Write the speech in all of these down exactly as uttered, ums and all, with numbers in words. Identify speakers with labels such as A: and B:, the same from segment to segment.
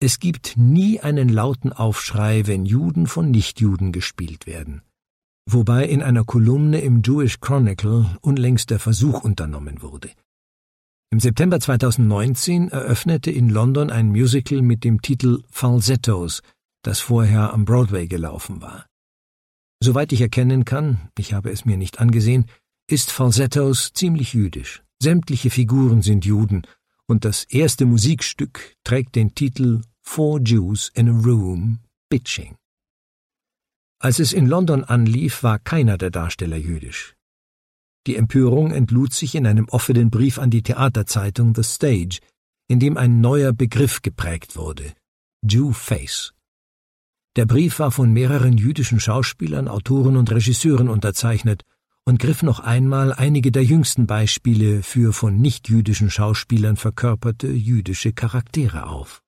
A: Es gibt nie einen lauten Aufschrei, wenn Juden von Nichtjuden gespielt werden. Wobei in einer Kolumne im Jewish Chronicle unlängst der Versuch unternommen wurde. Im September zweitausendneunzehn eröffnete in London ein Musical mit dem Titel Falsettos, das vorher am Broadway gelaufen war. Soweit ich erkennen kann, ich habe es mir nicht angesehen, ist Falsettos ziemlich jüdisch. Sämtliche Figuren sind Juden und das erste Musikstück trägt den Titel Four Jews in a Room, Bitching. Als es in London anlief, war keiner der Darsteller jüdisch. Die Empörung entlud sich in einem offenen Brief an die Theaterzeitung The Stage, in dem ein neuer Begriff geprägt wurde: Jew-Face. Der Brief war von mehreren jüdischen Schauspielern, Autoren und Regisseuren unterzeichnet und griff noch einmal einige der jüngsten Beispiele für von nichtjüdischen Schauspielern verkörperte jüdische Charaktere auf.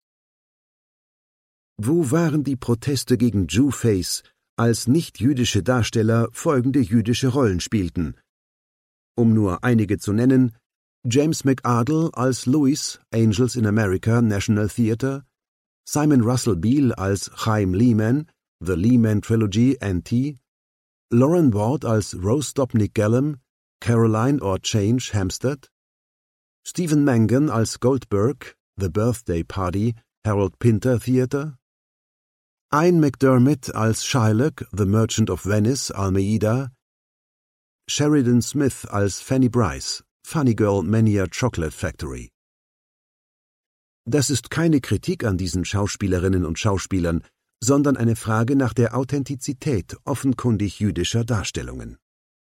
B: Wo waren die Proteste gegen Jew-Face, als nichtjüdische Darsteller folgende jüdische Rollen spielten? Um nur einige zu nennen: James McArdle als Louis, Angels in America, National Theatre, Simon Russell Beale als Chaim Lehman, The Lehman Trilogy, N T, Lauren Ward als Rose Dopnik Gallum, Caroline or Change, Hampstead, Stephen Mangan als Goldberg, The Birthday Party, Harold Pinter Theatre, Ian McDermott als Shylock, The Merchant of Venice, Almeida, Sheridan Smith als Fanny Bryce, Funny Girl Mania Chocolate Factory. Das ist keine Kritik an diesen Schauspielerinnen und Schauspielern, sondern eine Frage nach der Authentizität offenkundig jüdischer Darstellungen.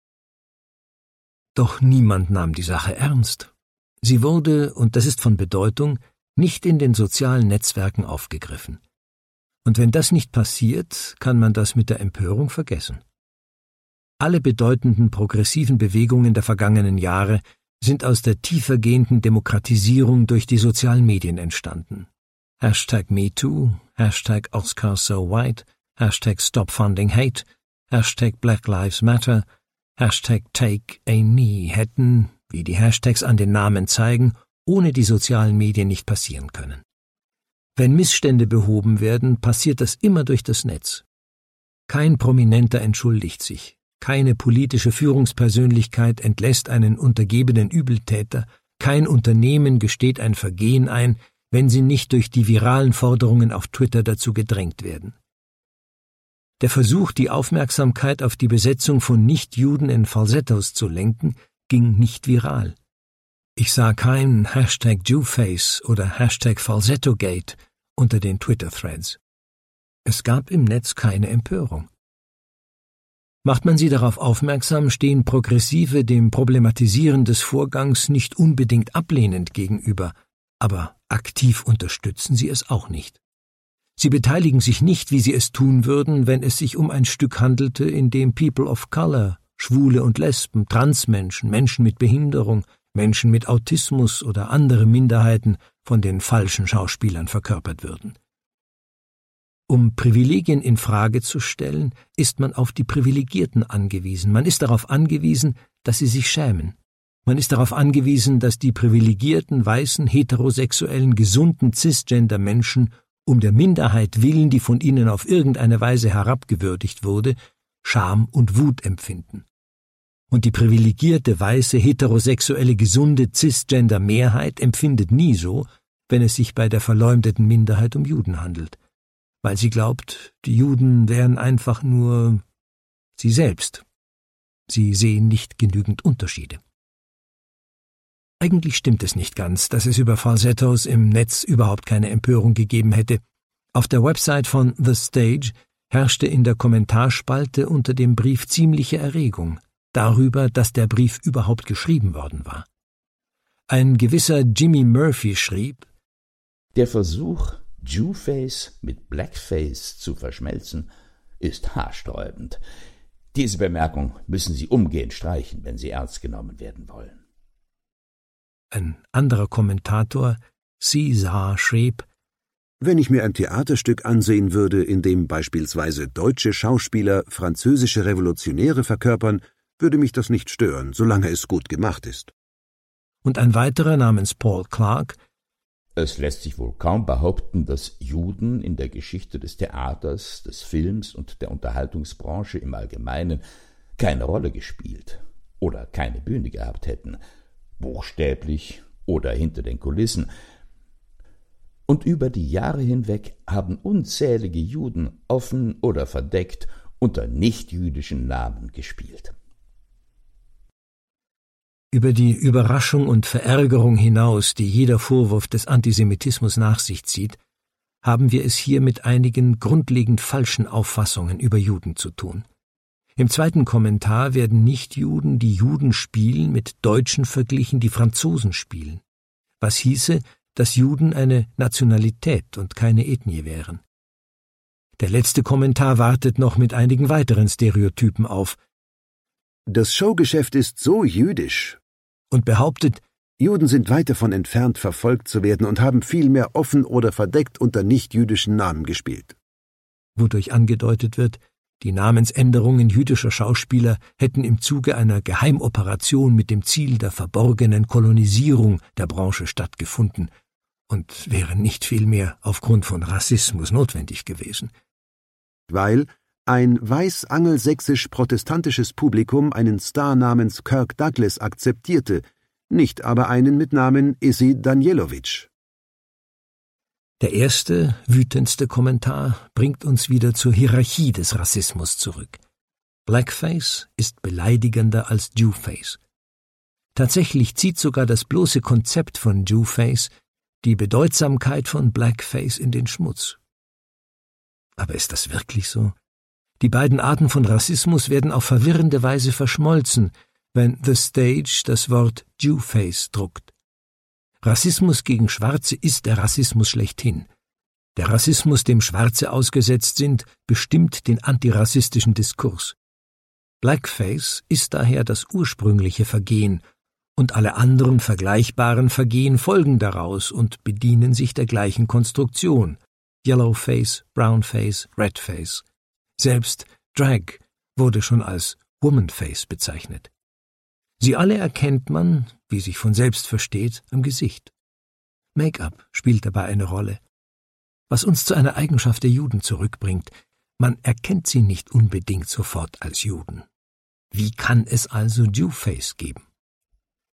A: Doch niemand nahm die Sache ernst. Sie wurde, und das ist von Bedeutung, nicht in den sozialen Netzwerken aufgegriffen. Und wenn das nicht passiert, kann man das mit der Empörung vergessen. Alle bedeutenden progressiven Bewegungen der vergangenen Jahre sind aus der tiefergehenden Demokratisierung durch die sozialen Medien entstanden. Hashtag MeToo, Hashtag Oscar So White, Hashtag Stop Funding Hate, Hashtag Black Lives Matter, Hashtag Take a Knee hätten, wie die Hashtags an den Namen zeigen, ohne die sozialen Medien nicht passieren können. Wenn Missstände behoben werden, passiert das immer durch das Netz. Kein Prominenter entschuldigt sich. Keine politische Führungspersönlichkeit entlässt einen untergebenen Übeltäter, kein Unternehmen gesteht ein Vergehen ein, wenn sie nicht durch die viralen Forderungen auf Twitter dazu gedrängt werden. Der Versuch, die Aufmerksamkeit auf die Besetzung von Nichtjuden in Falsettos zu lenken, ging nicht viral. Ich sah keinen Hashtag Jewface oder Hashtag Falsettogate unter den Twitter-Threads. Es gab im Netz keine Empörung. Macht man sie darauf aufmerksam, stehen Progressive dem Problematisieren des Vorgangs nicht unbedingt ablehnend gegenüber, aber aktiv unterstützen sie es auch nicht. Sie beteiligen sich nicht, wie sie es tun würden, wenn es sich um ein Stück handelte, in dem People of Color, Schwule und Lesben, Transmenschen, Menschen mit Behinderung, Menschen mit Autismus oder andere Minderheiten von den falschen Schauspielern verkörpert würden. Um Privilegien in Frage zu stellen, ist man auf die Privilegierten angewiesen. Man ist darauf angewiesen, dass sie sich schämen. Man ist darauf angewiesen, dass die privilegierten, weißen, heterosexuellen, gesunden Cisgender-Menschen um der Minderheit willen, die von ihnen auf irgendeine Weise herabgewürdigt wurde, Scham und Wut empfinden. Und die privilegierte, weiße, heterosexuelle, gesunde Cisgender-Mehrheit empfindet nie so, wenn es sich bei der verleumdeten Minderheit um Juden handelt. Weil sie glaubt, die Juden wären einfach nur sie selbst. Sie sehen nicht genügend Unterschiede. Eigentlich stimmt es nicht ganz, dass es über Falsettos im Netz überhaupt keine Empörung gegeben hätte. Auf der Website von The Stage herrschte in der Kommentarspalte unter dem Brief ziemliche Erregung darüber, dass der Brief überhaupt geschrieben worden war. Ein gewisser Jimmy Murphy schrieb:
C: Der Versuch, Jewface mit Blackface zu verschmelzen, ist haarsträubend. Diese Bemerkung müssen Sie umgehend streichen, wenn Sie ernst genommen werden wollen.
A: Ein anderer Kommentator, Caesar, schrieb:
B: Wenn ich mir ein Theaterstück ansehen würde, in dem beispielsweise deutsche Schauspieler französische Revolutionäre verkörpern, würde mich das nicht stören, solange es gut gemacht ist.
A: Und ein weiterer namens Paul Clark:
C: Es lässt sich wohl kaum behaupten, dass Juden in der Geschichte des Theaters, des Films und der Unterhaltungsbranche im Allgemeinen keine Rolle gespielt oder keine Bühne gehabt hätten, buchstäblich oder hinter den Kulissen. Und über die Jahre hinweg haben unzählige Juden offen oder verdeckt unter nichtjüdischen Namen gespielt.
A: Über die Überraschung und Verärgerung hinaus, die jeder Vorwurf des Antisemitismus nach sich zieht, haben wir es hier mit einigen grundlegend falschen Auffassungen über Juden zu tun. Im zweiten Kommentar werden Nichtjuden, die Juden spielen, mit Deutschen verglichen, die Franzosen spielen, was hieße, dass Juden eine Nationalität und keine Ethnie wären. Der letzte Kommentar wartet noch mit einigen weiteren Stereotypen auf.
B: Das Showgeschäft ist so jüdisch
A: Und behauptet,
B: Juden sind weit davon entfernt, verfolgt zu werden und haben vielmehr offen oder verdeckt unter nichtjüdischen Namen gespielt.
A: Wodurch angedeutet wird, die Namensänderungen jüdischer Schauspieler hätten im Zuge einer Geheimoperation mit dem Ziel der verborgenen Kolonisierung der Branche stattgefunden und wären nicht vielmehr aufgrund von Rassismus notwendig gewesen.
B: Weil ein weiß-angelsächsisch-protestantisches Publikum einen Star namens Kirk Douglas akzeptierte, nicht aber einen mit Namen Issy Danielowitsch.
A: Der erste, wütendste Kommentar bringt uns wieder zur Hierarchie des Rassismus zurück. Blackface ist beleidigender als Jewface. Tatsächlich zieht sogar das bloße Konzept von Jewface die Bedeutsamkeit von Blackface in den Schmutz. Aber ist das wirklich so? Die beiden Arten von Rassismus werden auf verwirrende Weise verschmolzen, wenn The Stage das Wort Jewface druckt. Rassismus gegen Schwarze ist der Rassismus schlechthin. Der Rassismus, dem Schwarze ausgesetzt sind, bestimmt den antirassistischen Diskurs. Blackface ist daher das ursprüngliche Vergehen, und alle anderen vergleichbaren Vergehen folgen daraus und bedienen sich der gleichen Konstruktion: Yellowface, Brownface, Redface. Selbst Drag wurde schon als Womanface bezeichnet. Sie alle erkennt man, wie sich von selbst versteht, am Gesicht. Make-up spielt dabei eine Rolle. Was uns zu einer Eigenschaft der Juden zurückbringt: man erkennt sie nicht unbedingt sofort als Juden. Wie kann es also Jewface geben?